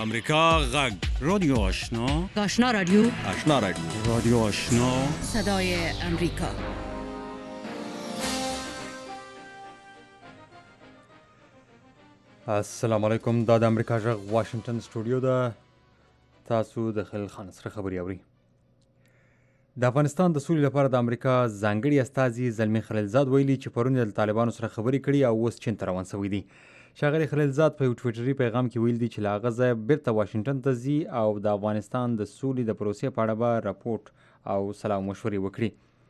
امریکا غږ رادیو آشنا آشنا رادیو رادیو آشنا صدای امریکا. السلام علیکم. دا د امریکا غږ واشنگټن سټوډیو ده. تاسو د خلیل خان سره خبري اورئ. د افغانستان د سولې لپاره د امریکا ځانګړي استازي زلمي خلیلزاد ویلي چې پرون د طالبانو سره خبرې کړي او اوس چین ته روان شوی دی. ښاغلي خلیلزاد په یو ټویټري پیغام کې ویل دي چې له هغه ځایه بیرته واشنګټن ته ځي او د افغانستان د سولې د پروسې په اړه به راپورټ او سلام مشورې وکړي.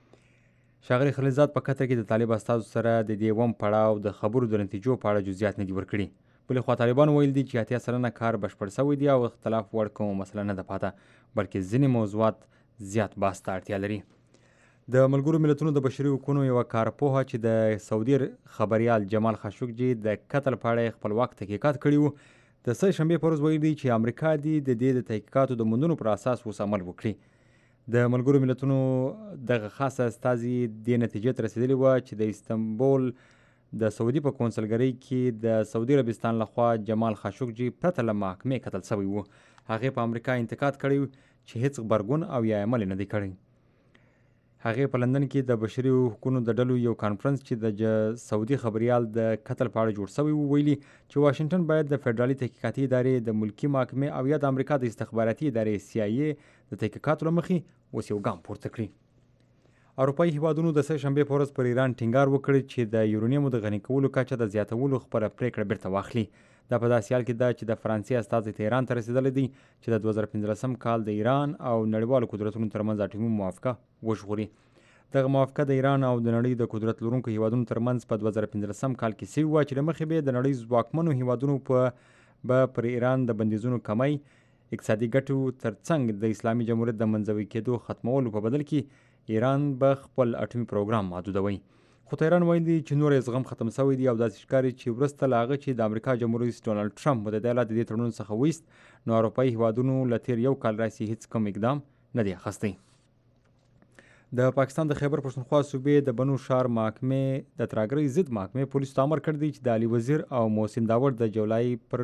ښاغلي خلیلزاد په قطر کې د طالب استازو سره د دې اووم پړاو د خبرو د نتیجو په اړه جزئیات نه دي ورکړي. بلې خوا طالبان ویل دي چې 80 سلنه کار بشپړ شوی دی او اختلاف وړ کومه مسله نه ده پاته، بلکې ځینې موضوعات زیات بحث ته اړتیا لري. د ملګرو ملتونو د بشري حقوقو یوه کارپوهه چې د سعودي خبریال جمال خاشقجي د قتل په اړه خپلواک تحقیقات کړي وو، د سه شنبې په ورځ ویلي چې امریکا دې د دې د تحقیقاتو د موندنو پر اساس اوس عمل وکړي. د ملګرو ملتونو دغه خاصه استازي دې نتیجې ته رسېدلي وه چې د استانبول د سعودي په کونسلګرۍ کې د سعودي عربستان لخوا جمال خاشقجي پرته له محاکمې قتل شوی و. هغې په امریکا انتقاد کړی چې هیڅ غبرګون او یا عمل نه دی کړی. هغې په لندن کې د بشري حقوقو د ډلو یو کانفرنس چې د سعودي خبریال د قتل په اړه جوړ شوی و ویلي چې واشنګټن باید د فدرالي تحقیقاتي ادارې د ملکي محکمې او یا د امریکا د استخباراتي ادارې CIA د تحقیقاتو له مخې اوس یو ګام پورته کړي. اروپایي هیوادونو د سه شنبې په ورځ پر ایران ټینګار وکړ چې د یورانیمو د غني کولو کچه د زیاتولو خپله پریکړه بیرته واخلي. دا په داسې حال کې ده چې د فرانسې استازی تهران ته رسېدلی دی چې د 2015 کال د ایران او نړیوالو قدرتونو ترمنځ اټومي موافقه وژغوري. دغه موافقه د ایران او د نړۍ د قدرت لرونکو هیوادونو ترمنځ په 2015 کال کې شوې وه چې له مخې به د نړۍ ځواکمنو هیوادونو به پر ایران د بندیزونو کمی، اقتصادي ګټو ترڅنګ د اسلامي جمهوریت د منځوي کېدو ختمولو په بدل کې ایران به خپل اټومي پروګرام محدودوي. خو تهران ویلي چې نور یې زغم ختم شوی دی او داسې ښکاري چې وروسته له هغه چې د امریکا جمهور رئیس ډونالډ ټرمپ متحده ایالات د دې تړون څخه وایست، نو اروپایي هیوادونو له تیر یو کال راهیسې هیڅ کوم اقدام نه دی اخیستی. د پاکستان د خیبر پښتونخوا صوبې د بنو شار محکمې د ترهګرۍ ضد محکمې پولیسو ته امر کړی دی چې د علي وزیر او محسن داوړ د جولای پر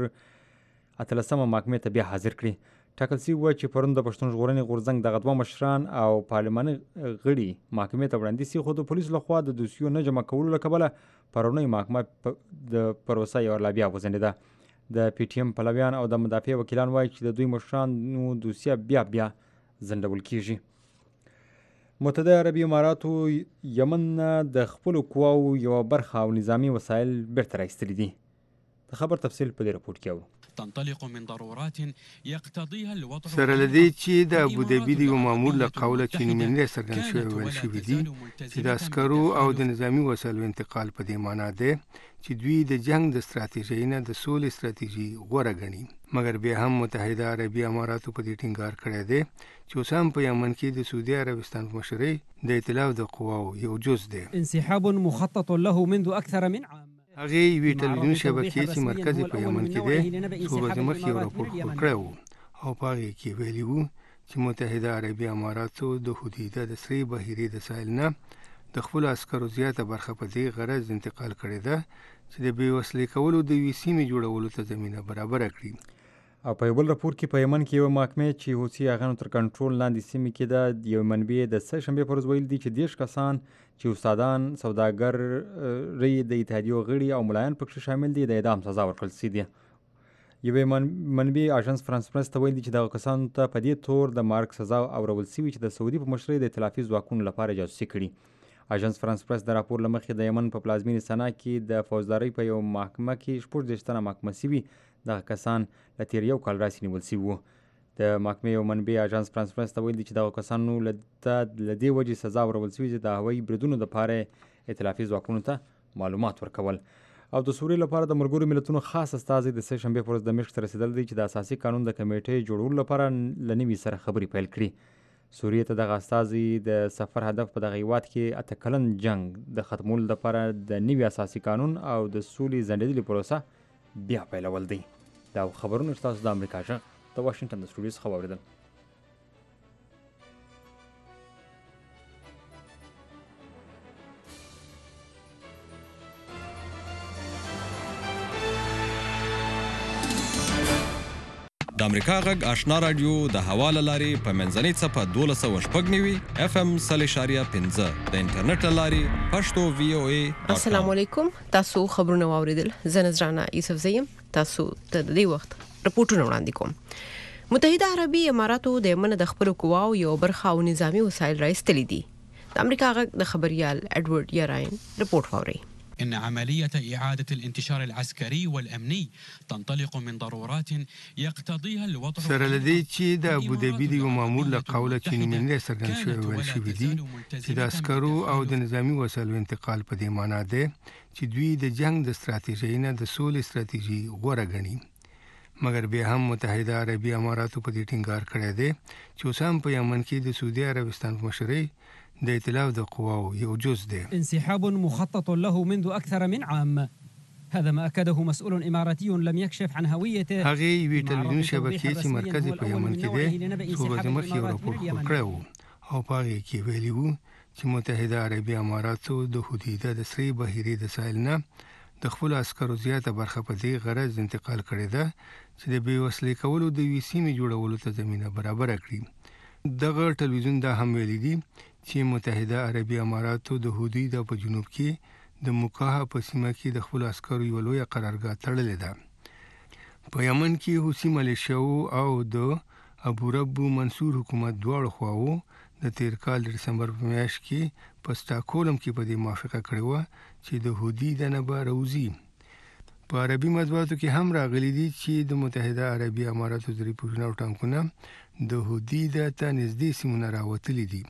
18 محکمې ته بیا حاضر کړي. ټاکل شوي وه چې پرون د پښتون ژغورنې غورځنګ دغه دوه مشران او پارلماني غړي محکمې ته وړاندې شي، خو د پولیسو لخوا د دوسیو نه جمع کولو له کبله پرونۍ محکمه د پروسه یو لا بیا وځنډېده. د PTM پلویان او د مدافع وکیلان وایي چې د دوی مشرانو دوسیه بیا ځنډول کیږي. متحده عربي اماراتو یمن نه د خپلو قواو یوه برخه او نظامي وسایل بیرته راایستلي دي. د خبر تفصیل په دې راپورټ کې اورو. تنطلق من ضرورات يقتضيها الوضع سره لدی چې د ابوظبي د یو مامور له قوله چې نومېندی څرګند شوی ویل شوي دي چې د عسکرو او د نظامي وسایلو انتقال په دې معنا دی چې دوی د جنگ د ستراتیژۍ نه د سولې ستراتیژي غوره ګڼي. مګر بیا هم متحده عربي اماراتو په دې ټینګار کړی دی چې اوس هم په یمن کې د سعودي عربستان په مشرۍ د ائتلاف د قواو یو جز دی. انسحاب مخطط له منذ اكثر من عام. هغې یوې ټلویزیون شبکې چې مرکز یې په یمن کې دی څو ورځې مخکې یو راپور خپور کړی و او په هغې کې ویلي وو چې متحده عربي اماراتو د حدیده د سرې بحیرې د ساحل نه د خپلو عسکرو زیاته برخه په دې غرض انتقال کړې ده چې د بې وسلې کولو د یوې سیمې جوړولو ته زمینه برابره کړي. او په یو بل راپور کې په یمن کې یوه محکمې چې حوثي اغانو تر کنټرول لاندې سیمې کې ده یو منبع د سه شنبې په ورځ ویل دي چې 10 کسان چې استادان، سوداګر، د اتحادیو غړي او ملایان پکې شامل دي د اعدام سزا ورکړل شوې ده. یوې منبع اژانس فرانس پرس ته ویل دي چې دغه کسانو ته په دې تور د مرګ سزا اورول شوې چې د سعودي په مشرۍ د ائتلافي ځواکونو لپاره جاسوسي کړي. اژانس فرانس پرس د راپور له مخې د یمن په پلازمینې سنا کې د فوجدارۍ په یو محکمه کې 14 تنه محکومه شوي دغه کسان له تیر یو کال راهیسې نیول شوي وو. د محکمې یو منبع اژانس فرانس پرس ته ویل دي چې دغه کسانو له دې وجې سزا ورول شوي چې د هوایي بریدونو دپاره ائتلافي ځواکونو ته معلومات ورکول. او د سوریې لپاره د ملګرو ملتونو خاص استازی د سه شنبې په ورځ دمشق ته رسېدلی دی چې د اساسي قانون د کمیټې جوړولو لپاره له نوي سره خبرې پیل کړي. سوریې ته دغه استازی د سفر هدف په دغه هیواد کې 8 کلن جنگ د ختمولو لپاره د نوي اساسي قانون او د سولې ځنډېدلې پروسه بیا پیلول دی. دا خبرونه چې تاسو د امریکا غږ د واشنګټن د سټوډیو څخه واورېدل. د امریکا غږ آشنا رادیو د حواله لاري په منځنۍ صفه 1290 FM 0.15 د انټرنیټ لاري پښتو VOA. السلام علیکم. تاسو خبرونه واوریدل. زه نذرانه یوسف زیم. تاسو ته د دې وخت رپورټونه وړاندې کوم. متحده عربي اماراتو د یمن د خپل قواو یو برخه او نظامی وسایل راایستلي دي. د امریکا غږ د خبريال اډوارد یاراین رپورټ واوري. إن عملية إعادة الانتشار العسكري والأمني تنطلق من ضرورات يقتضيها الوضع سره لدی چې د ابوظبي د مامور له قوله چې نومونه څرګند شوی ویل شوی دي چې د عسکرو او د نظامی وسایلو انتقال په دې معنی ده چې دوی د جنگ د ستراتیژۍ نه د سولې ستراتیژي غوره ګڼي. مګر بیا هم متحده عربي اماراتو په دې ټینګار کړی دی چې اوس هم په یمن کې د سعودي عربستان په مشرۍ د ائتلاف د قواو یو جز دی. انسحاب مخطط له منذ أكثر من عام. هذا ما أكده مسؤول إماراتي لم يكشف عن هويته. هغه یوې ټلویزیون شبکې چې مرکز په یمن کې دی څو ورځې مخکې یو راپور خپور کړی و او په هغې کې ویلي وو چې متحده عربي اماراتو د حدیده د سرې بحیرې د ساحل نه د خپلو عسکرو زیاته برخه په دې غرض انتقال کړې ده چې د بې وسلې کولو د یوې سیمې جوړولو ته زمینه برابره کړي. دغه ټلویزیون دا هم ویلي دي چې متحده عربي اماراتو د حدود په جنوب کې د موکاها په سیمه کې د خپل عسکرو یو لوی قرارګاه تړلې ده. په یمن کې حوثي ملیشیاو او د ابو رب منصور حکومت دواړو خواو د تیر کال د دسمبر په میاشت کې په سټاکهولم کې په دې موافقه کړې وه چې د حدود نه به راوځي. په عربي مطبوعاتو کې هم راغلي دي چې د متحده عربي اماراتو د ریپورټونو او ټانکونه د حدود ته نږدې سیمونه راوتلي دي.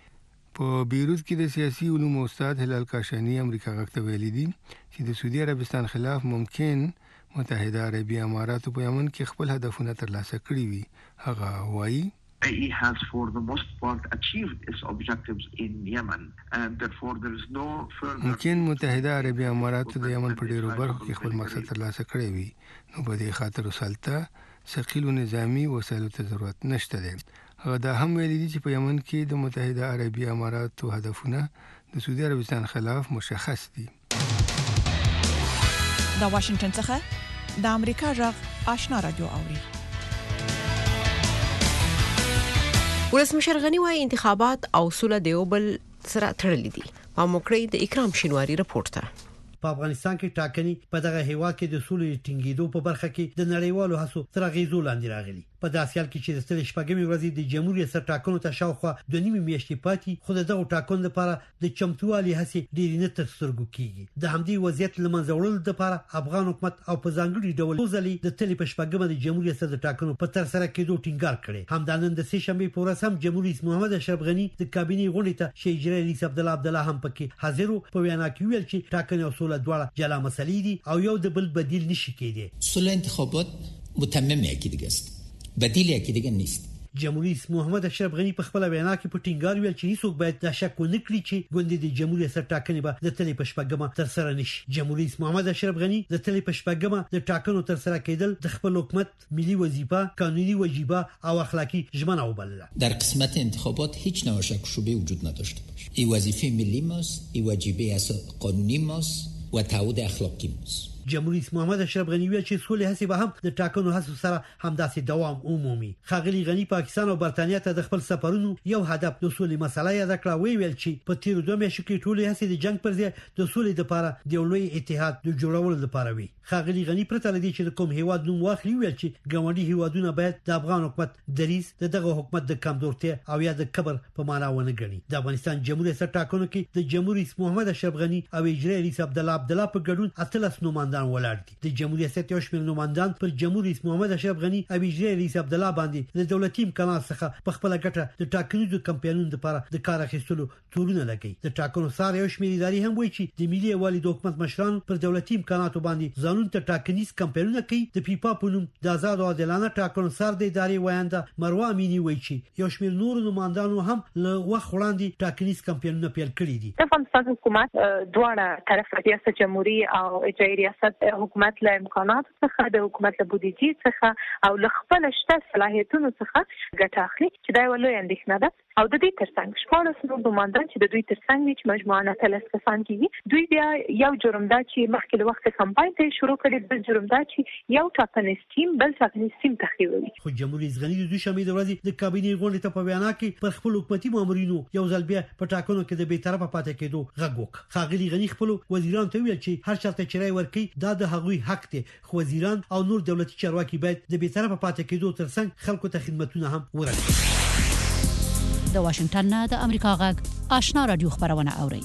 په بیروت کې د سیاسي علومو استاد هلال کاشانی امریکا غږ ته ویلي دي چې د سعودي عربستان خلاف ممکن متحده عربي اماراتو په یمن کې خپل هدفونه ترلاسه کړي وي. هغه وایي UAE has for the most part achieved its objectives in Yemen and therefore there is no further ممکن متحده عربي اماراتو د یمن په ډیرو برخو کې خپل مقصد ترلاسه کړی وي نو په دې خاطر وسالته ثقيل نظامی وسایلو ته ضرورت نشته دی. هغه دا هم ویلي دي چې په یمن کې د متحده عربي اماراتو هدفونه د سعودي عربستان خلاف مشخص دي. د واشنگټن څخه د امریکا غږ آشنا رادیو اوري. ولسمشر غنی وايي انتخابات او سوله دیوبل سره تړلې دي. په موکړې د اکرام شینواری رپورټ ته په افغانستان کې ټاکنې په دغه هیواد کې د سولې ټینګېدو په برخه کې د نړیوالو هڅو تر غیزو لاندې راغلي. په داسې حال کې چې د ستړي شپږمې ورځې د جمهوریت سره ټاکنو ته شاوخوا 2.5 میاشتې پاتې خو دغه ټاکنو لپاره د چمتووالي هڅې ډېرې نه تر سترګو کېږي. د همدې وضعیت لمنځه وړلو لپاره افغان حکومت او په ځانګړي ډول ځلې د تلې په شپږمه د جمهوریت سره د ټاکنو په تر سره کېدو ټینګار کړي. همدانن د سه شنبې په ورځ هم جمهور رئیس محمد اشرف غنی د کابینې غونډې ته شي اجرایي رئیس عبدالله هم پکې حاضر وو. په وینا کې ویل چې ټاکنې او سوله دواړه جلا مسئلې دي او یو د بل بدیل نشي کېدی. سوله انتخابات متمم یکی دیگه است. بدیل یکی دیگه نیست. جمهوریت رئیس محمد اشرف غنی په خپل وینا کې په ټینګار ویل چې هیڅوک باید د شک ونه کړي چې ګوندې د جمهوریت سره ټاکنې به د تلې په شپږمه تر سره نشي. جمهوریت رئیس محمد اشرف غنی د تلې په شپږمه د ټاکنو تر سره کېدل د خپل حکومت ملي وظیفه، قانوني وجیبه او اخلاقی ژمنه وبلله. در قسمت انتخابات هیچ نوع شک و شبهه وجود نداشته باشه. این وظیفه ملی ماست، این وجیبه قانونی ماست و تعهد اخلاقی ماست. جمهوریت رئیس محمد اشرف غنی ویل چې سولې هڅې به هم د ټاکنو هڅو سره همداسې دوام ومومي. ښاغلي غنی پاکستان او برتانیا ته د خپل سفرونو یو هدف د سولې مسله یاد کړه. ویل چې په تیر 2 میاشتو کې ټولې هڅې د جنگ پر ځای د سولې لپاره د لوی اتحاد د جوړولو لپاره وي. ښاغلي غنی پرته لدی چې د کوم هیواد نوم واخلي ویل چې ګاونډي هیوادونه باید د افغان حکومت دریز دغه حکومت د کمزورتیا او یا د کبر په معنا ونه ګڼي. د افغانستان جمهوریت سره ټاکنو کې د جمهور رئیس محمد اشرف غنی او اجرایي رئیس عبدالله په ګډون 18 نوماندان ولاړ دي. د جمهوریت یو شمېر نوماندان پر جمهور رئیس محمد اشرف غنی او اجرایي رئیس عبدالله باندې د دولتي امکانات څخه په خپل ګټه د ټاکنیزو کمپاینونو لپاره د کار اخیستلو تورونه لګي. د ټاکنو سره یو شمېر ادارې هم وایي چې د ملي یووالي د حکومت مشران پر دولتي امکاناتو باندې ځانون ته ټاکنیز کمپاینونه کوي. د پیپا په نوم د آزاد او عادلانه ټاکنو سره د ادارې وایانده مروه امینی وایي چې یو شمېر نور نوماندانو هم له وخت وړاندې ټاکنیز کمپاینونه پیل کړي دي. د افغانستان حکومت دواړه طرف ریاست جمهوریت او اجرایي ریاست څخه حکومت له امکانات څخه د حکومت له بودیجې څخه او له خپل شته صلاحیتونو څخه ګټه اخلي چې دا یو لوی اندېښنه ده. او د دې ترڅنګ شپږ نور ګماندان چې د دوی ترڅنګ چې مجموعاً 13 کسان کېږي دوی بیا یو جرم دا چې مخکې له وخت کمپاین ته شروع کړي، بل جرم دا چې یو ټاکنیز ټیم بل ټاکنیز ټیم تخریبوي. خو جمهوریت رئیس غني د دوی شمې د ورځې د کابینې غونډې ته په وینا کې پر خپل حکومتي مامورینو یو ځل بیا په ټاکنو کې د بې طرفه پاتې کېدو غږ وکړ. ښاغلي غني خپل وزیرانو ته ویل چې هر چاته چې رای ورکړي دا د هغوی حق دی، خو وزیران او نور دولتي چارواکي باید د بې طرفه پاتې کېدو ترڅنګ خلکو ته خدمتونه هم ورکړي. د واشنگټن نه د امریکا غږ آشنا رادیو خبرونه اوري.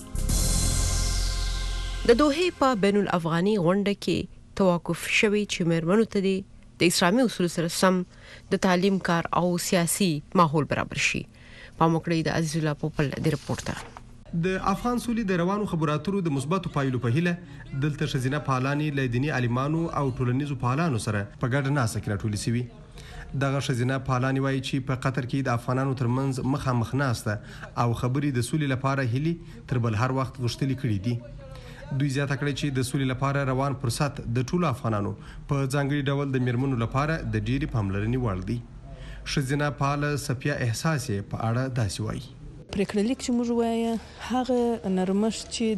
د دوحې په بین الافغاني غونډه کې توقف شوی چې مېرمنو ته د اسلامي اصول سره سم د تعلیم کار او سیاسي ماحول برابر شي. پاموکړی د عزیز الله پوپل د رپورټ ته د افغان سولې د روانو خبرو اترو د مثبتو پایلو په هیله دلته ښځینه فعالانې له دیني عالمانو او ټولنیزو فعالانو سره په ګډه ناسته کې راټولې شوي. دغه ښځینه فعالانې وایي چې په قطر کې د افغانانو ترمنځ مخامخ ناسته او خبرې د سولې لپاره هلي تر بل هر وخت غوښتلې کړي دي. دوی زیاته کړې چې د سولې لپاره روان فرصت د ټولو افغانانو په ځانګړي ډول د میرمنو لپاره د ډېرې پاملرنې وړ دی. ښځینه فعاله صفیه احساس په اړه داسې وایي. پریکړه لیک چې موږ وایو هغه نرمښت چې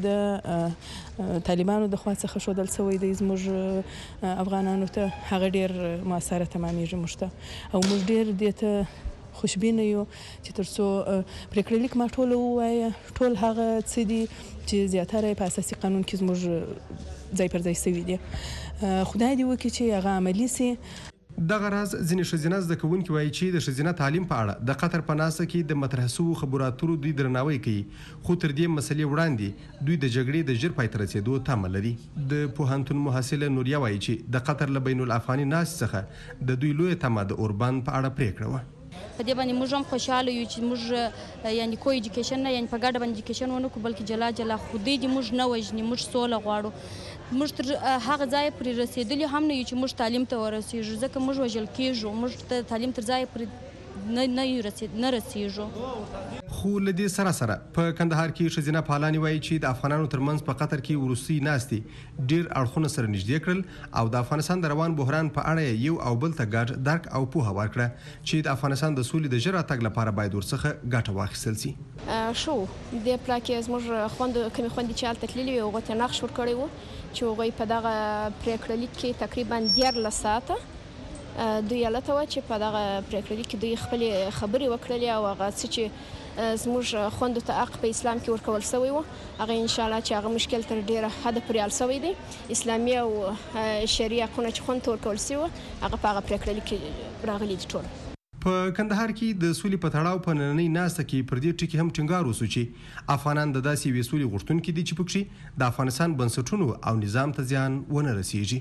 د طالبانو د خوا څخه ښودل شوی دی زموږ افغانانو ته هغه ډېر مؤثره تمامیږي موږ ته او موږ ډېر دې ته خوشبینه یو چې تر څو پریکړه لیک ما ټول ووایه ټول هغه څه دي چې زیاتره په اساسي قانون کې زموږ ځای پر ځای شوي دي. خدای دې وکړي چې هغه عملي سي. دغه راز ځینې ښځینه زده کوونکي وایي چې د ښځینه تعلیم په اړه د قطر په ناسته کې د مطرح شوو خبرو اترو دوی درناوی کوي، خو تر دې مسلې وړاندې دوی د جګړې د ژر پای ته رسېدو تمه لري. د پوهنتون محصله نوریا وایي چې د قطر له بین الافغاني ناستې څخه د دوی لویه تمه د اوربان په اړه پرېکړه وه. په دې باندې موږ هم خوشاله یو چې موږ یعنی کوی ایجوکیشن نه یعنی په ګډه باندې ایجوکیشن ونه کو بلکې جلا جلا خو دې موږ نه وژني، موږ سوله غواړو. موږ تر هغه ځای پرې رسېدلي هم نه یو چې موږ تعلیم ته ورسېږو، ځکه موږ وژل کېږو، موږ ته تعلیم تر ځای پرې نه رسېږو. خو له دې سره سره په کندهار کې ښځینه فعالانې وایي چې د افغانانو ترمنځ په قطر کې وروستۍ ناستې ډېر اړخونه سره نږدې کړل او د افغانستان د روان بحران په اړه یو او بل ته ګډ درک او پوهه ورکړه چې د افغانستان د سولې د ژر راتګ لپاره باید ورڅخه ګټه واخیستل شي. شو د پلا کې زموږ کومې خوندې چې هلته تللي وي هغوی ته نقش ورکړی و چې هغوی په دغه پرېکړه لیک کې تقریبا 14 ساعته دوی هلته وه چې په دغه پرېکړه لیک کې دوی خپلې خبرې وکړلې او هغه څه چې زموږ خوندو ته حق په اسلام کې ورکول شوی و هغه انشاءالله چې هغه مشکل تر ډېره حده پورې حل شوی دی. اسلامي او شرعي حقونه چې خوند ته ورکول شوي هغه په هغه پرېکړه لیک کې راغلي دي ټول. په کندهار کې د سولې په تړاو په نننۍ ناسته کې پر دې ټکي هم ټینګار وسو چې افغانان د داسې یوې سولې غوښتونکي دي چې پکې د افغانستان بنسټونو او نظام ته زیان ونه رسیږي.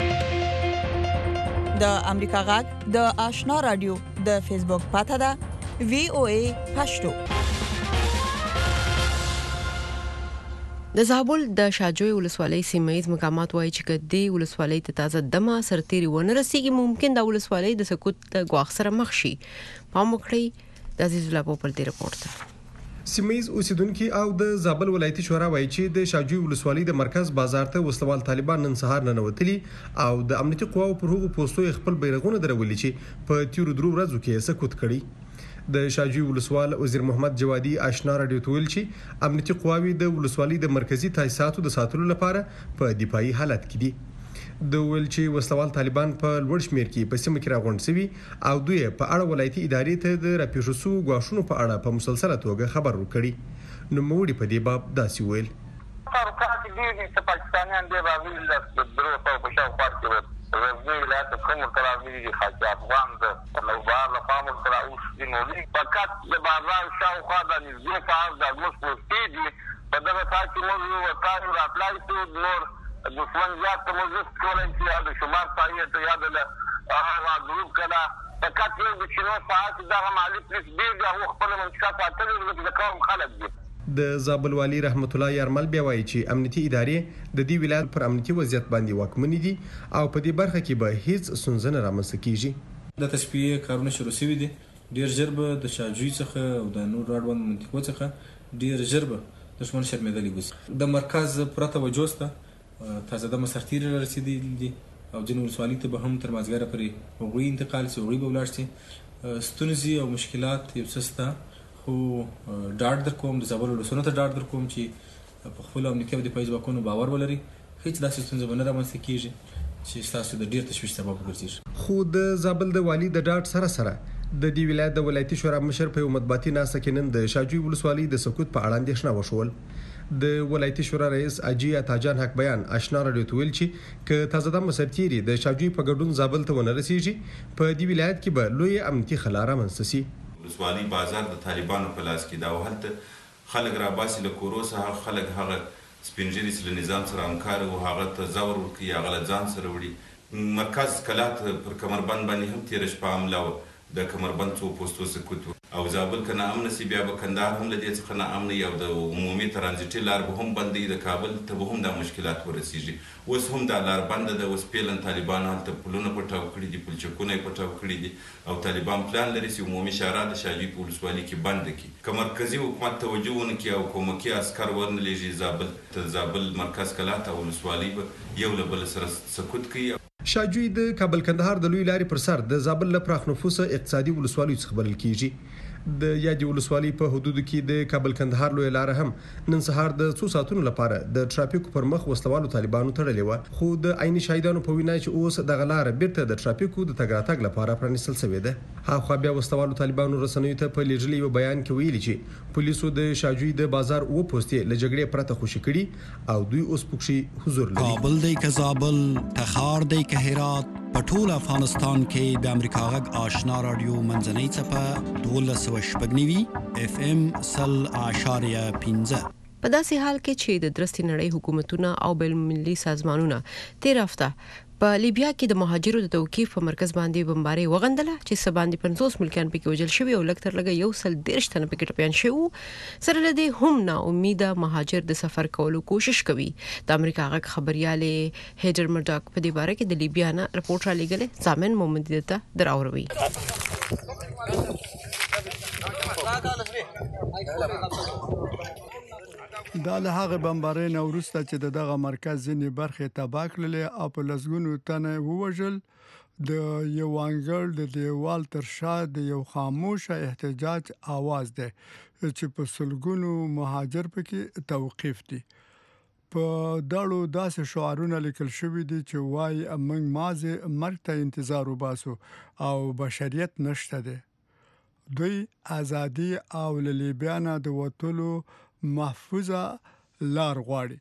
د امریکا غږ د آشنا رادیو د فیسبوک پاته ده VOA پښتو. د زابل د شاجوی ولسوالۍ سیمایي مقامات وایي چې کدی ولسوالۍ ته تازه دمه سرتيري ونه رسیږي ممکن د ولسوالۍ د سقوط د غواخ سره مخ شي. پاموکړی د عزیز الله په دې رپورټ. سیمایي اوسیدونکو او د زابل ولایتي شورا وایي چې د شاجوی ولسوالۍ د مرکز بازار ته وسلوال طالبان نن سهار ننوتلي او د امنیتي قواو پر هغو پوسټو خپل بیرغونه درولي چې په تیرو درو ورځو کې سقوط کړي. د شاجوی ولسوال وزیر محمد جوادي آشنا رادیو ته ویل چې امنیتي قواوی د ولسوالۍ د مرکزی تاسیساتو د ساتلو لپاره په دفاعي حالت کې دي. د ویل چې وسلوال طالبان په لوړ شمیر کې په سیمه کې راغونډ شوي او دوی په اړه ولایتي ادارې ته د راپېښو شوو غواښونو په اړه په مسلسله توګه خبر ورکړي. نو موړي په دې باب داسې ویل ترکات دي چې پاکستانیان دی راویل د درو په بشاو پارک رزمي ولایت کوم تراویل دي خاص افغان د نوبار لپاره تراوش دي نو فقط د بازار شاوخوا د نږدې په د مسلسل دي په دغه تاسو موږ وکړو راپلای ته نور دښمن زیات موږ کولای چې د شمار پایې ته یاد له هغه ګروپ کله فقط یو د شنو ساعت دغه مالک نسبي او خپل منطقه ساتلو د کوم خلک دي. د زابل والی رحمت الله یارمل بیا وایي چې امنیتي ادارې د دې ولایت پر امنیتي وضعیت باندې واکمنې دي او په دې برخه کې به هیڅ ستونزه نه رامنځته کیږي. د تشبیه کارونه شروع شوي دي ډیر ژر به د شاجوی څخه او د نور اړوند منطقو څخه ډیر ژر به دښمن شرمېدلی وي. د مرکز پوره توجه سته تازه دمه سرتیري را رسېدلي دي او ځینې ولسوالۍ ته به هم تر مازدیګره پورې هغوی انتقال شي، هغوی به ولاړ شي. ستونزې او مشکلات یو څه شته، خو ډاډ در کوم د زابل ولسونو ته ډاډ در کوم چې په خپلو امنیتي او دفاعي ځواکونو باور ولري، هېڅ داسې ستونزه به نه رامنځته کېږي چې ستاسو د ډېر تشویش سبب وګرځېږي. خو د زابل د والي د ډاډ سره سره د دې ولایت د ولایتي شورا مشر په یو مطبوعاتي ناسته کې نن د شاجوی ولسوالۍ د سقوط په اړه اندېښنه وشول. د ولایتي شورا رئیس اجي عطاجان حق بیان آشنا راډیو ته ویل چې که تازه دمه سرتیري د شاجوی په ګډون زابل ته ونه رسېږي په دې ولایت کې به لوی امنیتي خلا رامنځته شي. ولسوالۍ بازار د طالبانو په لاس کې دا او هلته خلک راباسي له کورو څخه، خلک هغه سپین ږیري چې له نظام سره همکار وو هغه ته زور ورکوي، هغه له ځان سره وړي. مرکز کلات پر کمربند باندې هم تېره شپه حمله وه، د کمربند څو پوستو سکوت و او زابل که ناامنه سي بیا به کندهار هم له دې څخه ناامنه وي او د عمومي ترانزیټي لار به هم بندوي، د کابل ته به هم دا مشکلات ورسېږي. اوس هم دا لار بنده ده، اوس پیلن طالبانو هلته پلونه پټاو کړي دي، پلچکونه یې پټاو کړي دي او طالبان پلان لري چې عمومي شارع د شاجوی په ولسوالۍ کې بنده کړي. که مرکزي حکومت توجه ونه کړي او کومکي عسکر ونه لېږي زابل ته، زابل مرکز کلات او ولسوالۍ به یو له بل سره سکوت کوي. شاجوی د کابل کندهار د لوی لارې پر سر د زابل له پراخ نفوسه اقتصادي ولسوالیو څخه بلل کیږي. د یادې ولسوالۍ په حدودو کې د کابل کندهار لوی لار هم نن سهار د څو ساعتونو لپاره د ټرافیکو پر مخ وسلوالو طالبانو تړلې وه، خو د عیني شاهدانو په وینا چې اوس دغه لاره بیرته د ټرافیکو د تګ راتګ لپاره پرانیستل شوې ده. هاخوا بیا وسلوالو طالبانو رسنیو ته په لیږلي یو بیان کې ویلي چې پولیسو د شاجوی د بازار و پوستې له جګړې پرته خوشي کړي او دوی اوس پکښې حضور لري. کابل دی که زابل، تخار دی که هرات، په ټول افغانستان کې د امریکا غږ آشنا رادیو منځنۍ څپه 1290 FM 0.15. په داسې حال کې چې د درستي نړۍ حکومتونه او بین المللي سازمانونه تیر هفته په لیبیا کې د مهاجرو د توقیف په مرکز باندې بمباري وغندله چې سباندې 50 ملکیان پکې وژل شوي او لږ تر لږه 130 تنه پکې ټپیان شوي. سره له دې هم نا امیده مهاجر د سفر کولو کوشش کوي. د امریکا غږ خبريالې هیډر مرډاک په دې باره کې د لیبیا نه رپورټ را لېږلی. زامن مومند ته دراوروي. دا له هغه بمبارۍ نه وروسته چې دغه مرکز ځینې برخې تباه کړلې او په لسګونو تنه ووژل. د یو انګړ د دیوال تر شا د یو خاموشه احتجاج आवाज دی چې په سلګونو مهاجر پکې توقیف دي. په داړو داسې شعارونه لیکل شوي دي چې وایي موږ مازه مرګ ته انتظار وباسو او بشریت نشته دی. دوی ازادي او له لیبیا نه د وټولو محفوظه لار غواړي.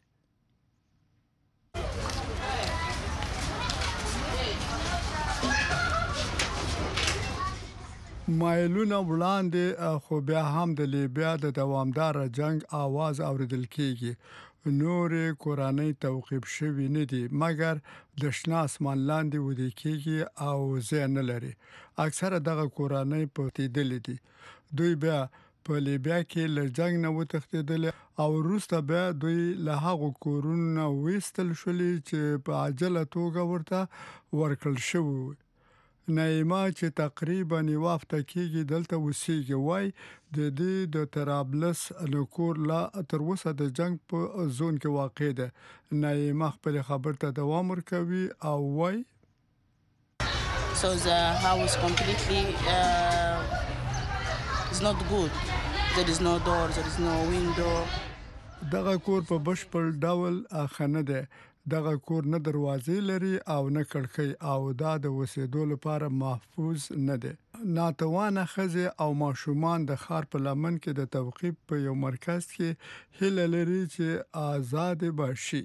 مایلونه وړاندې خو بیا هم د لیبیا د دوامدار جنگ आवाज اوریدل کیږي. نورې کورانۍ توقیف شوي نه دي مګر د شنه اسمان لاندې ودی کیږي او ځای نه لري. اکثره دغه کورانۍ پټېدلې دي. دوی بیا په لیبیا کې له جنگ نه وتښتېدل او وروسته بیا دوی له هغو کورونو ویستل شولي چې په عاجله توګه ورته ورکړل شوي. نایما چې تقریبا یو هفته کېږي دلته اوسېږي وای د دې د طرابلس نکور لا تر اوسه د جنگ په زون کې واقع ده. نایما خپل خبر ته دوام ورکوي او وای So the house completely is not good. There is no door, there is no window. دغه کور په بشپړ ډول خانه ده. دغه کور نه دروازې لري او نه کړکۍ او دا د وسیدو لپاره محفوظ نه ده. ناتوانه ښځې او ماشومان د ښار په لمن کې د توقیف په یو مرکز کې هیله لري چې آزاد بشي.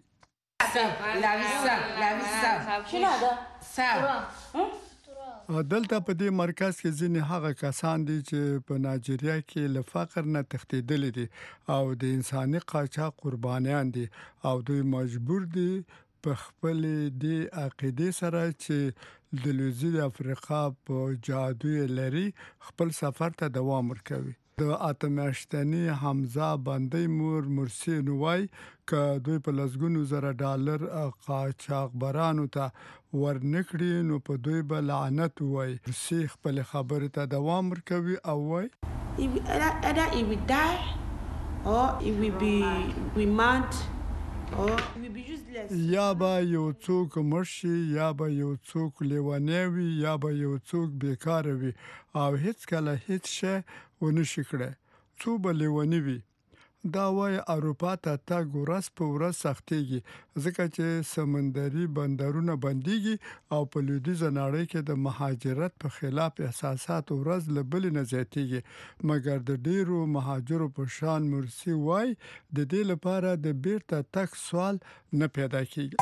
دلته په دې مرکز کې ځینې هغه کسان دي چې په نایجیریا کې له فقر نه تښتېدلي دي او د انساني قاچاق قربانیان دي او دوی مجبور دي په خپل د عقیدې سره چې د لویدیځ افریقا په جادو لري خپل سفر ته دوام ورکوي. د اتمیاشتنی حمزه باندې مور مرسی نوای ک دوی په لسګونو زره ډالر قاچاق برانو ته ورنکړي نو په دوی به لعنت وای. مرسی خپل خبره ته دوام ورکوي او وای either he will die or he will be mad or he will be useless. یا به یو څوک مرشي یا به یو څوک لیونی وي یا به یو څوک بیکار وي او هیڅ کله هیڅ شی ونشي کړی څو به لیونی وي دا وای اروپا ته تګ ورځ په ورځ سختېږي ځکه چې سمندري بندرونه بنديږي او په لویدیځه نړۍ کې د مهاجرت په خلاف احساسات ورځ له بلې نه زیاتېږي مګر د ډیرو مهاجرو په شان مرسي وای د دې لپاره د بیرته تک سوال نه پیدا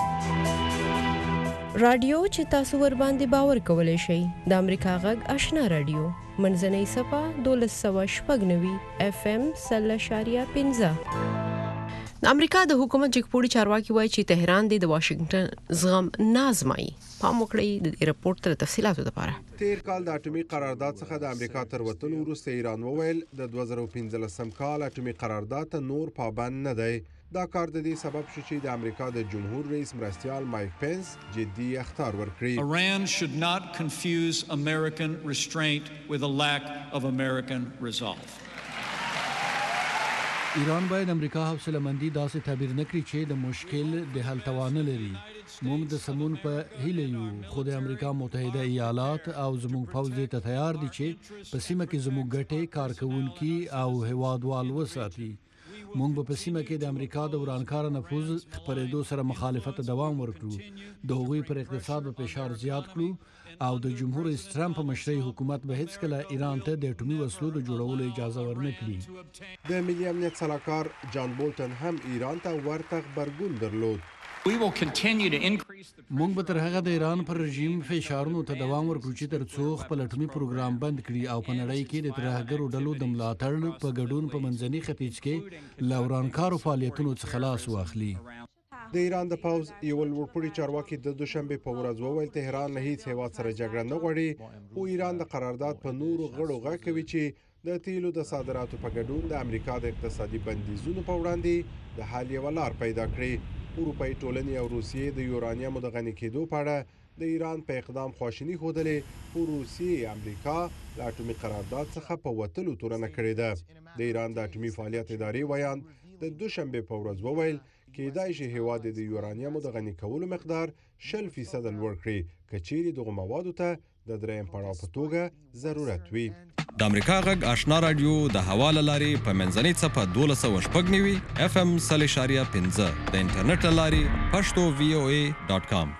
کیږي رادیو چې تاسو ور باندې باور کولای شئ د امریکا غږ آشنا رادیو منځنۍ صفه 1290 FM 0.15 د امریکا د حکومت جګپوړي چارواکي وایي چې تهران د واشنگټن زغم نازمایي پام وکړئ د ریپورت تر تفصیلاتو لپاره تیر کال د اټومي قرارداد څخه د امریکا تر وتلو وروسته ایران وویل د 2015 کال اټومي قرارداد ته نور پابند نه دی دا کار د دې سبب شو چې د امریکا د جمهور رئیس مرستیال مایک پنس جدي اخطار ورکړي Iran should not confuse American restraint with a lack of American resolve. ایران باید امریکا حوصله مندي داسې تعبیر نکړي چې د مشکل د حل توان لري موږ د سمون په هیله یو خو د امریکا متحده ایالات او زموږ پوځ ته تیار دي چې په سیمه کې زموږ ګټې کارکونکي او هوادوال وساتي موږ په سیمه کې د امریکا د ورانکار نفوذ خپرېدو سره مخالفت دوام ورکړو د هغوی پر اقتصاد په فشار زیات کړو او د جمهور رئیس ټرمپ مشري حکومت به هیڅ کله ایران ته د اټومي وسلو د جوړولو اجازه ورنکړي د ملي امنیت صلاحکار جان بولټن هم ایران ته ورته خبرګون درلود موږ به تر هغه د ایران پر رژیم فشارونو ته دوام ورکړو چې ترڅو خپل اټومي پروګرام بند کړي او په نړۍ کې د ترهګرو ډلو د ملاتړ په ګډون په منځني ختیځ کې لورانکارو فعالیتونو څخه خلاص واخلي د ایران د پوز یو لوړپوړي چارواکي د دوشنبه په ورځ وویل تهران له هیڅ هیواد سره جګړه نه غواړي او ایران د قرارداد په نورو غړو غږ کوي چې د تیلو د صادراتو په ګډون د امریکا د اقتصادي بندیزونو په وړاندې د حل یو لار پیدا کړي اروپאי ټولنې او روسیې د یورانیوم د غني کېدو په اړه د ایران په اقدام خواشینی خوده او روسیې امریکا د اټومي قرارداد څخه په وتلو تورنه کړې ده د ایران د اټومي فعالیت ادارې ویان د دوشنبه په ورځ وویل کېدای شي هیواد د یورانیوم د غني کولو مقدار 0% لوړ کړي کچېری دغه موادو ته د دریم پړاو په توګه ضرورت وي د امریکا غږ آشنا رادیو د حواله لاري په منځنۍ صفه 1290 FM 0.15 د انټرنیټ لاري pashto.voa.com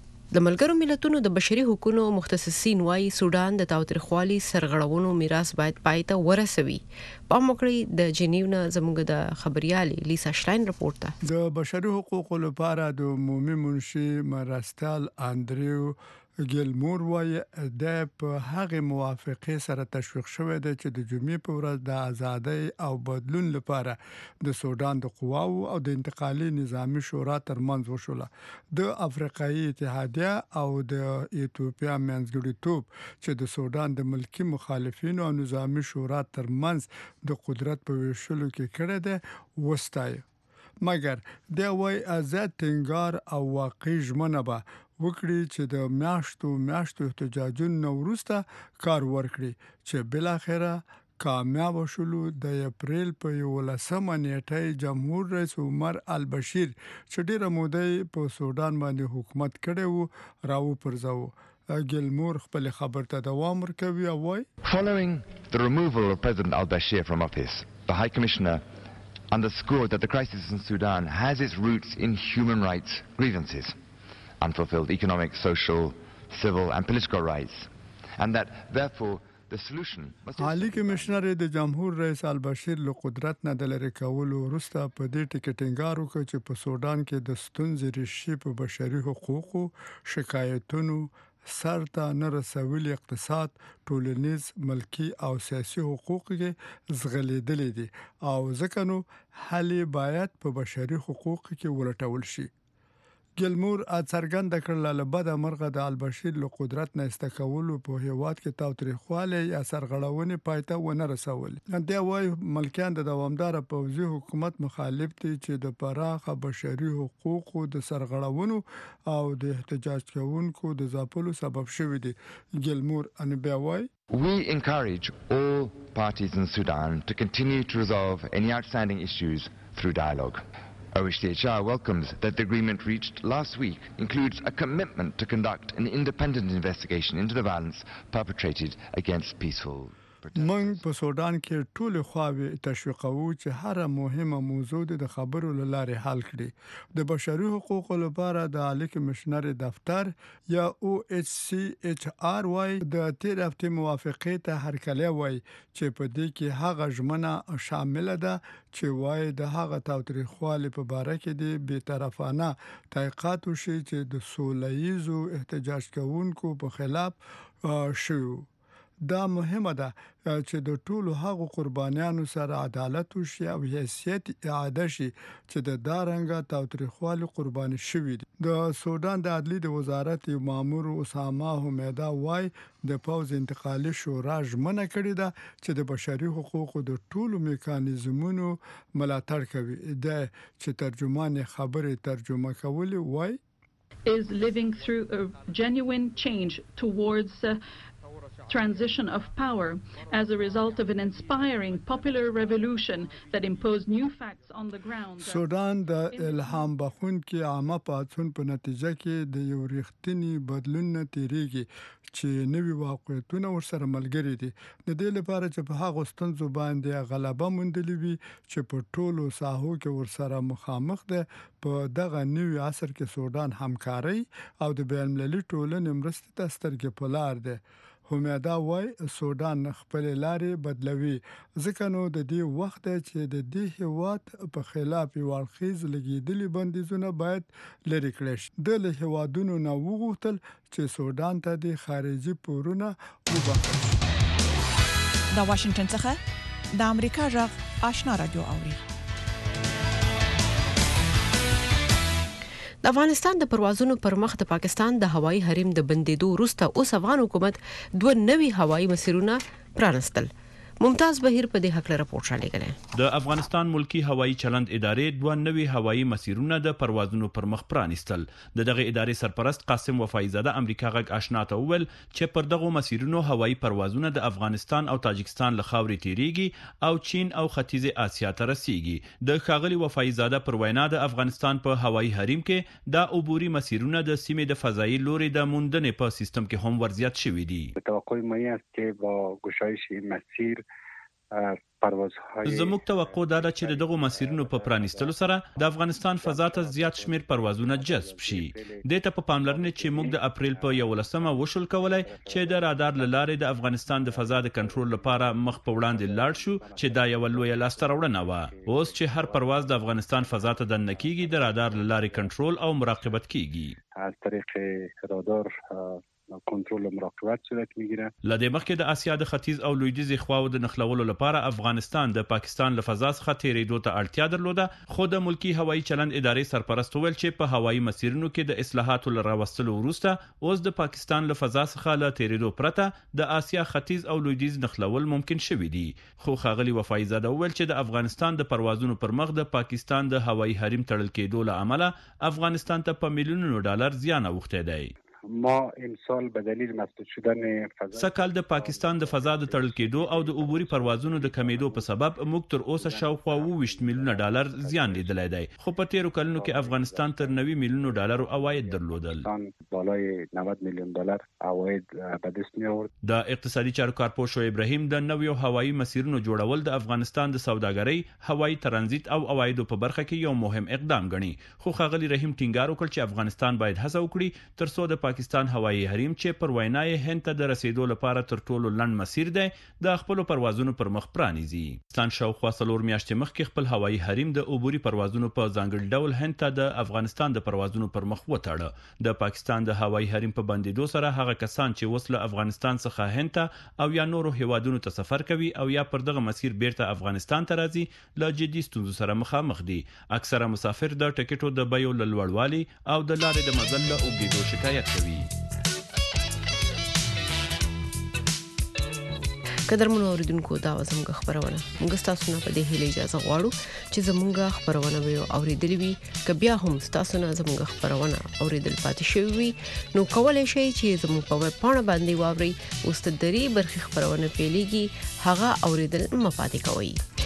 د ملګرو ملتونو د بشري حقوقو مختصین وايي سودان د تاوتریخوالي سرغړونو میراث باید پایته ورسوي په موکړی د جنیو زموږ د خبريالي لیسا شلاین رپورت ده د بشري حقوقو لپاره د عمومي منشي مرستال اندریو ګلمور وایي د په هغه موافقه سره تشویق شوې ده چې د جمعې په ورځ د ازادۍ او بدلون لپاره د سودان د قواو او د انتقالي نظامی شورا ترمنځ وشوله د افریقایي اتحادیه او د ایتوپیا منځګړیتوب چې د سودان د ملکی مخالفینو او نظامی شورا ترمنځ د قدرت په ویشلو کې کړه ده وستای مګر د وای آزاد ټینګار او واقعي ژمنه به وکړي چې د میاشتو احتجاجونو وروسته کار ورکړي چې بل اخره کامیاب شول د اپریل په 11 نیټه جمهور رئیس عمر البشیر چې ډیره موده په سودان باندې حکومت کړی وو راو پرځاو ګلمور خپل خبر ته دوام ورکوي او وای Following the removal of President al-Bashir from office, the High Commissioner underscored that the crisis in Sudan has its roots in human rights grievances, unfulfilled economic, social, civil and political rights, and that therefore the solution must حالي کمشنر د جمهور رئیس البشیر له قدرت نه د لری کولو وروسته په دې ټکی ټینګار وکړ چې په سودان کې د ستونزې ریښې په بشري حقوقو شکایتونو سرته نه رسولي اقتصاد ټولنیز ملکی او سیاسي حقوق کې زغلیدلې دي او ځکه نو حل باید په بشري حقوق کې ولټول شي ګلمور څرګند کړل له بده مرغه د البشیر له قدرت نه استکولو په هیواد کې تاوتریخواله یا سرغړونې پایته ونه رسول دا وایي ملکیان د دوامدار پوځي حکومت مخالف دي چې د پراخه بشري حقوقو د سرغړونو او د احتجاج کوونکو د ځاپلو سبب شوی دي ګلمور ان بیا وایي We encourage all parties in Sudan to continue to resolve any outstanding issues through dialogue. OHCHR welcomes that the agreement reached last week includes a commitment to conduct an independent investigation into the violence perpetrated against peaceful. موږ په سودان کې ټول خواوې تشویقوو چې هر مهمه موضوع د خبرو لاره حل کړي د بشري حقوقو لپاره د عالی کمشنر دفتر یا OHCHR وايي د تیر هفته موافقه ته هرکلی وای چې په دې کې هغه ژمنه شامل ده چې وای د هغه تاوتریخوالي په باره کې د بی‌طرفانه تحقیقات وشي چې د سوله‌ییزو احتجاج کوونکو په خلاف شو دا مهمه ده چې د ټولو هغو قربانیانو سره عدالت وشي او حیثیت اعاده شي چې د دارنګه تاوتریخوالي قرباني شوي دي د سودان د عدلی د وزارت مامور اسامه حمیدا وای د پوز انتقالي شورا ژمنه کړې ده چې د بشري حقوقو د ټولو میکانیزمونو ملاتړ کوي د چې ترجمان خبرې ترجمه کول وای is living through a genuine change towards transition of power as a result of an inspiring popular revolution that imposed new facts on the ground. سودان د الهام بخښونکي عامه پاڅون په نتیجه کې د یو ریښتینی بدلون تیریږي چې نوي واقعیتونه ورسره ملګري دي د دې لپاره چې په هغه ستونزو باندې غلبه موندلې وي چې په ټولو ساحو کې ورسره مخامخ ده په دغه نوي عصر کې سودان همکاري او د بین المللي ټولنې مرستې ته سترګې په لار ده حمیدا وای سودان خپل لارې بدلوي ځکه نو د دې وخت چې د دې هیواد په خلاف ورخیز لګیدلي بندیزونه باید لري کړي شي د هیوادونو نو وغوښتل چې سودان ته د خارجي پورونه وبخښي د واشنگټن څخه د امریکا جغ آشنا رادیو اوري د افغانستان د پروازونو پر مخ د پاکستان د هوایي حریم د بندیدو وروسته اوس افغان حکومت دوه نوي هوایي مسیرونه پرانستل ممتاز بهیر په دې حق راپور شالېږي د افغانستان ملکی هوایي چلند ادارې دوه نوي هوایي مسیرونه د پروازونو پر مخ پرانستل دغه ادارې سرپرست قاسم وفایزاده امریکا غږ آشنا ته وویل چې پر دغه مسیرونو هوایي پروازونه د افغانستان او تاجکستان له خاورې تیریږي او چین او ختیځ اسیا ته رسیږي د ښاغلي وفایزاده پر وینا د افغانستان په هوایي حریم کې د عبوري مسیرونه د سیمې د فضایي لوري د موندنې په سیستم کې هم ورزیات شوي دي توقع مایه است که با گشایش مسیر زموږ توقع دا ده چې دغه مسیرونو په پرانیستلو سره د افغانستان فضا ته زیات شمیر پروازونه جذب شي د ته په پاملرنه چې موږ د اپریل په 11مه وشل کولای چې د رادار لاره د افغانستان د فضا د کنټرول لپاره مخ په وړاندې لاړ شو چې دا یو لوی لاسته راوړنه و اوس چې هر پرواز د افغانستان فضا ته د نکیږي د رادار لاره کنټرول او مراقبت کیږي از طریق رادار کنټرول او مراقبت صورت میگیره لدې مخکې د اسیا د ختیځ او لویدیځ خواو د نخلولو لپاره افغانستان د پاکستان له فضا څخه تیریدو ته اړتیا درلوده خو د ملکی هوایي چلند ادارې سرپرست ویل چې په هوایي مسیرونو کې د اصلاحاتو لراوستلو وروسته اوس د پاکستان له فضا څخه له تیریدو پرته د اسیا ختیځ او لویدیځ نخلول ممکن شوي دي خو ښاغلي وفایزاده ویل چې د افغانستان د پروازونو پر مخ د پاکستان د هوایي حریم تړل کېدو له امله افغانستان ته په میلیونونو ډالر زیان اوښتی دی ما امسال به دلیل مسدود شدن فضا سکهال د پاکستان د فضا د تړل کېدو او د عبوري پروازونو د کمیدو په سبب موږ تر اوسه شاوخوا 20 میلیونه ډالر زیان لیدلی دی خو په تیرو کلونو کې افغانستان تر 90 میلیونه ډالر عواید درلودل بالای 90 میلیون ډالر عواید به دست می آورد د اقتصادي چارو کارپوه شو ابراهیم د نویو هوایي مسیرونو جوړول د افغانستان د سوداګرۍ هوایي ترانزیت او عوایدو په برخه کې یو مهم اقدام ګڼي خو ښاغلي رحیم ټینګار وکړ چې افغانستان باید هڅه وکړي ترڅو د پاکستان هوایي حریم چې پر وینای هند ته د رسیدو لپاره تر ټولو لنډ مسیر دی د خپل پروازونو پر مخ پرانیزي ستان شاوخوا 3 میاشتې مخکې خپل هوایي حریم د عبوري پروازونو په ځانګړي ډول هند ته د افغانستان د پروازونو پر مخ وتاړه د پاکستان د هوایي حریم په بندیدو سره هغه کسان چې وسله افغانستان څخه هند ته او یا نورو هیوادونو ته سفر کوي او یا پر دغه مسیر بیرته افغانستان ته راځي له جدي ستونزو سره مخامخ دي اکثره مسافر د ټیکټو د بیو لوړوالي او د لارې د مزل له اوږدېدو شکایت کوي قدرمنو اوریدونکو دا زموږ خبرونه موږ تاسو نه په دې هیله اجازه غواړو چې زموږ خبرونه به اوریدلې وي که بیا هم تاسو نه زموږ خبرونه اوریدل پاتې شوي وي نو کولای شئ چې زموږ په ویب پاڼه باندې واورئ او ستدري برخي خبرونه پیلېږي هغه اوریدل مپاتې کوئ